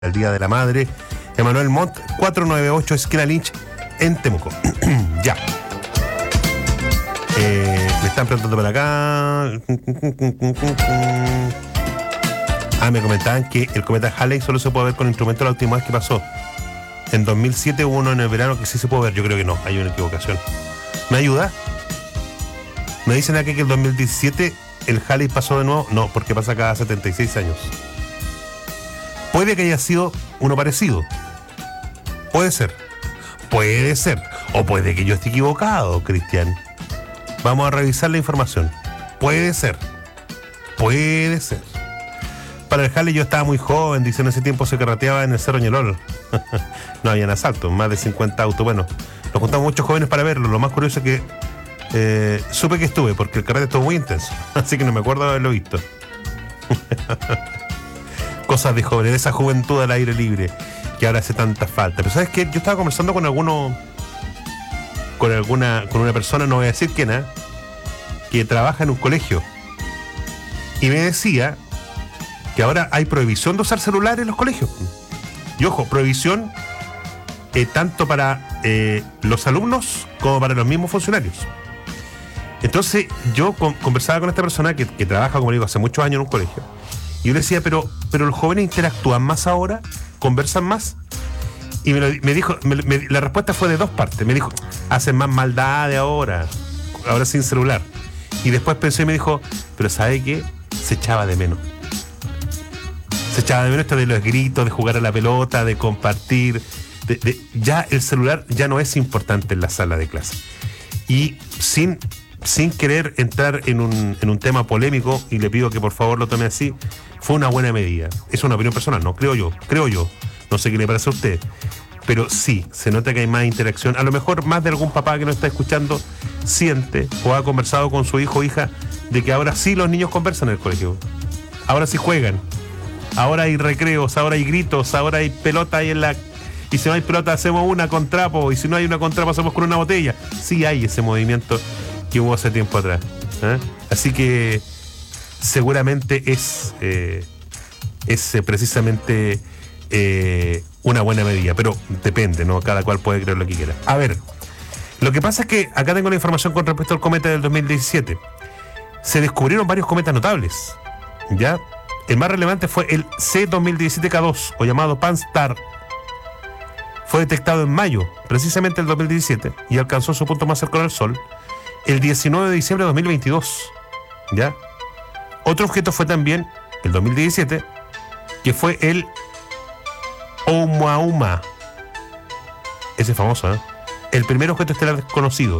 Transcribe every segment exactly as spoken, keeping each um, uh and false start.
el Día de la Madre, Emanuel Montt, cuatrocientos noventa y ocho esquina Lynch, en Temuco. Ya. Eh, me están preguntando por acá. Ah, me comentaban que el cometa Halley solo se puede ver con instrumentos la última vez que pasó. En dos mil siete hubo uno en el verano que sí se puede ver. Yo creo que no, hay una equivocación. ¿Me ayuda? Me dicen aquí que el dos mil diecisiete el Halley pasó de nuevo. No, porque pasa cada setenta y seis años. Puede que haya sido uno parecido. Puede ser. Puede ser. O puede que yo esté equivocado, Cristian. Vamos a revisar la información. Puede ser. Puede ser. Para el Halley yo estaba muy joven. Dice, en ese tiempo se carreteaba en el Cerro Ñelol. No habían asaltos, más de cincuenta autos. Bueno, nos juntamos muchos jóvenes para verlo. Lo más curioso es que eh, supe que estuve, porque el carrete estuvo muy intenso. Así que no me acuerdo de haberlo visto. Cosas de jóvenes, de esa juventud al aire libre que ahora hace tanta falta. Pero ¿sabes qué? Yo estaba conversando con alguno, con alguna, con una persona, no voy a decir quién, ¿eh? que trabaja en un colegio, y me decía que ahora hay prohibición de usar celulares en los colegios. Y ojo, prohibición eh, tanto para eh, los alumnos como para los mismos funcionarios. Entonces yo con, conversaba con esta persona que, que trabaja, como digo, hace muchos años en un colegio. Y yo le decía, pero, pero los jóvenes interactúan más ahora, conversan más. Y me, lo, me dijo, me, me, la respuesta fue de dos partes. Me dijo, hacen más maldades ahora, ahora sin celular. Y después pensé y me dijo, pero ¿sabe qué? Se echaba de menos. Se echaba de menos esto de los gritos, de jugar a la pelota, de compartir. De, de, ya el celular ya no es importante en la sala de clase. Y sin... sin querer entrar en un, en un tema polémico, y le pido que por favor lo tome así, fue una buena medida. Es una opinión personal, no creo yo, creo yo. No sé qué le parece a usted. Pero sí, se nota que hay más interacción. A lo mejor más de algún papá que nos está escuchando siente o ha conversado con su hijo o hija de que ahora sí los niños conversan en el colegio. Ahora sí juegan. Ahora hay recreos, ahora hay gritos, ahora hay pelota ahí en la... Y si no hay pelota hacemos una con trapo, y si no hay una con trapo hacemos con una botella. Sí hay ese movimiento que hubo hace tiempo atrás. ¿eh? Así que seguramente es eh, es eh, precisamente eh, una buena medida, pero depende, ¿no? Cada cual puede creer lo que quiera. A ver, lo que pasa es que acá tengo la información con respecto al cometa del dos mil diecisiete. Se descubrieron varios cometas notables, ¿ya? El más relevante fue el C dos mil diecisiete K dos, o llamado Pan-STARRS. Fue detectado en mayo, precisamente el dos mil diecisiete, y alcanzó su punto más cercano al Sol el diecinueve de diciembre de dos mil veintidós, ¿ya? Otro objeto fue también, el dos mil diecisiete, que fue el Oumuamua. Ese es famoso, ¿eh? El primer objeto estelar desconocido.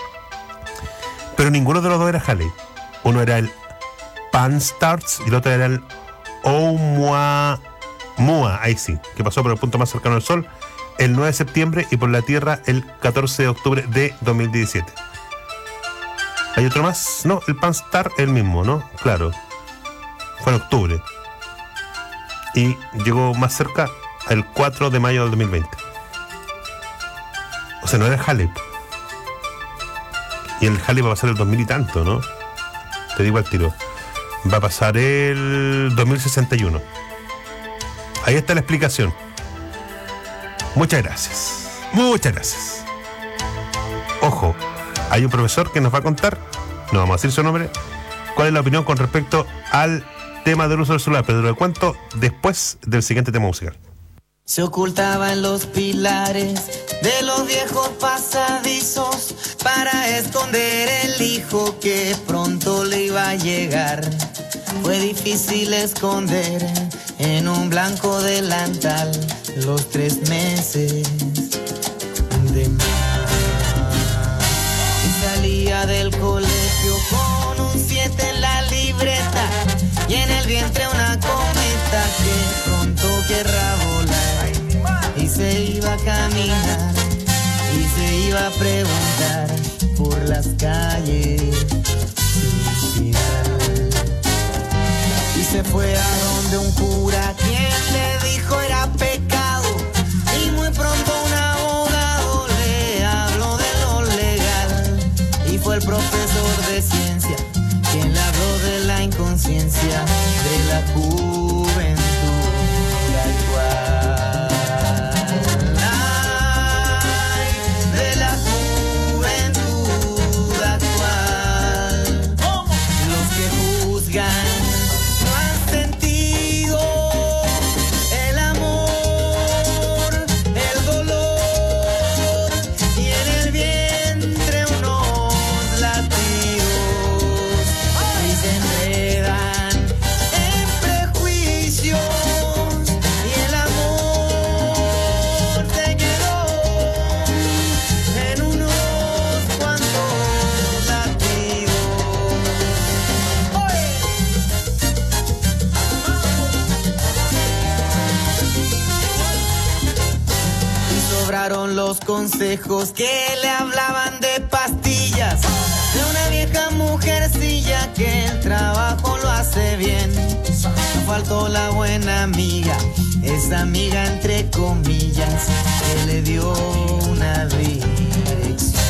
Pero ninguno de los dos era Halley. Uno era el Pan-STARRS y el otro era el Oumuamua, ahí sí, que pasó por el punto más cercano al Sol el nueve de septiembre y por la Tierra el catorce de octubre de dos mil diecisiete. ¿Hay otro más? No, el Pan-STARRS el mismo, ¿no? Claro. Fue en octubre. Y llegó más cerca el cuatro de mayo del dos mil veinte. O sea, no era Halley. Y el Halley va a pasar el dos mil y tanto, ¿no? Te digo al tiro. Va a pasar el dos mil sesenta y uno. Ahí está la explicación. Muchas gracias. Muchas gracias. Ojo. Hay un profesor que nos va a contar, no vamos a decir su nombre, cuál es la opinión con respecto al tema del uso del celular, pero lo cuento después del siguiente tema musical. Se ocultaba en los pilares de los viejos pasadizos para esconder el hijo que pronto le iba a llegar. Fue difícil esconder en un blanco delantal los tres meses de mar. Salía del colegio con un siete en la libreta y en el vientre una cometa que pronto querrá volar. Y se iba a caminar y se iba a preguntar por las calles sin final. Y se fue a donde un cura quien le dijo era pecado, y muy pronto un abogado le habló de lo legal. Y fue el profesor de ciencia quien le habló de la inconsciencia de la juventud actual. faltaron los consejos que le hablaban de pastillas, de una vieja mujercilla que el trabajo lo hace bien. No faltó la buena amiga, esa amiga entre comillas, que le dio una dirección.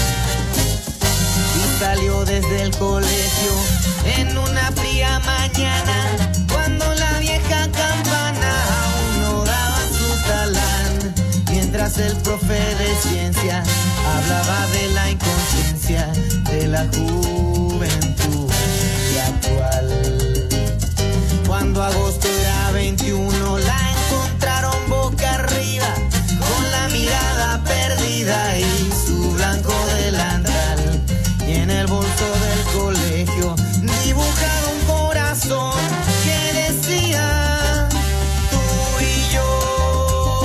Y salió desde el colegio en una fría mañana, cuando la vieja campana aún no daba su talán. Mientras el profe de ciencia hablaba de la inconsciencia de la juventud y actual. Cuando agosto era veintiuno, la encontraron boca arriba, con la mirada perdida y su blanco delantal. Y en el bolso del colegio dibujado un corazón que decía tú y yo.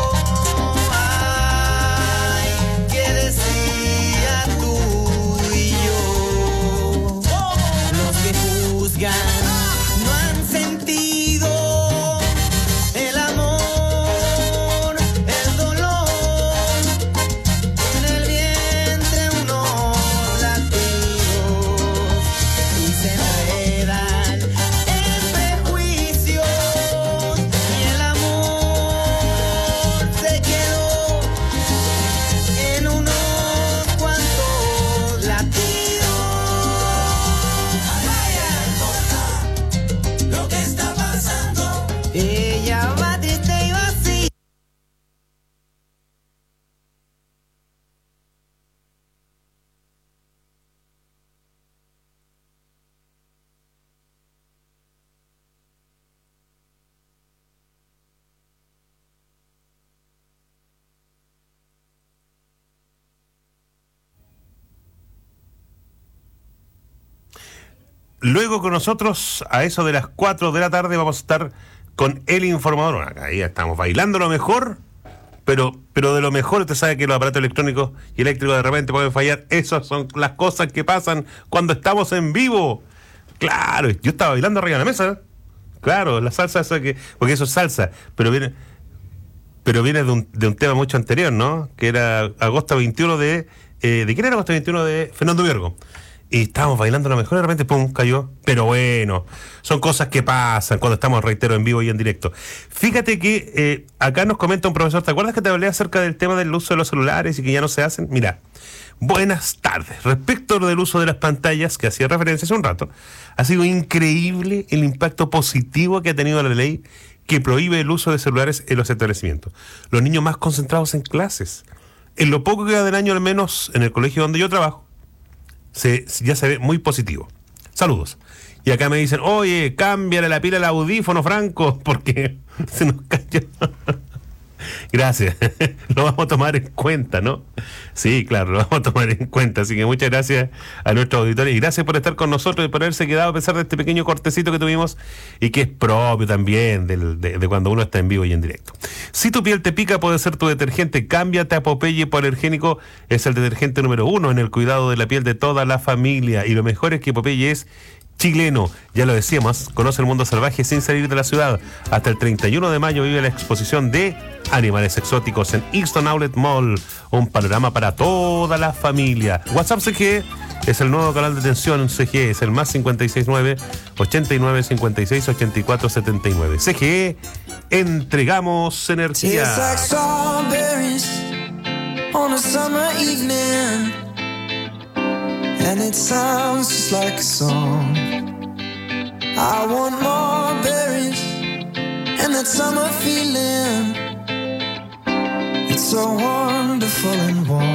Ay, que decía tú y yo. Los que juzgan no han sentido el amor, el dolor. En el vientre unos latidos y se enredan en prejuicios, y el amor se quedó en unos cuantos latidos. Lo que está pasando, ella va triste y vacía. Luego con nosotros, a eso de las cuatro de la tarde, vamos a estar con el informador. Acá ya estamos bailando lo mejor, pero, pero de lo mejor. Usted sabe que los aparatos electrónicos y eléctricos de repente pueden fallar. Esas son las cosas que pasan cuando estamos en vivo. Claro, yo estaba bailando arriba de la mesa. Claro, la salsa esa que... Porque eso es salsa, pero viene... Pero viene de un, de un tema mucho anterior, ¿no? Que era agosto veintiuno de... Eh, ¿De quién era agosto veintiuno? De Fernando Viergo. Y estábamos bailando lo mejor y de repente, pum, cayó. Pero bueno, son cosas que pasan cuando estamos, reitero, en vivo y en directo. Fíjate que eh, acá nos comenta un profesor, ¿te acuerdas que te hablé acerca del tema del uso de los celulares y que ya no se hacen? Mira, buenas tardes. Respecto del uso de las pantallas, que hacía referencia hace un rato, ha sido increíble el impacto positivo que ha tenido la ley que prohíbe el uso de celulares en los establecimientos. Los niños más concentrados en clases. En lo poco que queda del año, al menos en el colegio donde yo trabajo, Se, ya se ve muy positivo. Saludos. Y acá me dicen, oye, cámbiale la pila al audífono, Franco, porque se nos cayó. Gracias. Lo vamos a tomar en cuenta, ¿no? Sí, claro, lo vamos a tomar en cuenta. Así que muchas gracias a nuestros auditores y gracias por estar con nosotros y por haberse quedado a pesar de este pequeño cortecito que tuvimos y que es propio también del, de, de cuando uno está en vivo y en directo. Si tu piel te pica, puede ser tu detergente. Cámbiate a Popeye Hipoalergénico. Es el detergente número uno en el cuidado de la piel de toda la familia. Y lo mejor es que Popeye es chileno, ya lo decíamos, conoce el mundo salvaje sin salir de la ciudad. Hasta el treinta y uno de mayo vive la exposición de animales exóticos en Easton Outlet Mall. Un panorama para toda la familia. WhatsApp C G es el nuevo canal de atención. C G es el más cincuenta y seis nueve, ochenta y nueve, cincuenta y seis, ochenta y cuatro, setenta y nueve. C G, entregamos energía. And it sounds just like a song. I want more berries and that summer feeling. It's so wonderful and warm.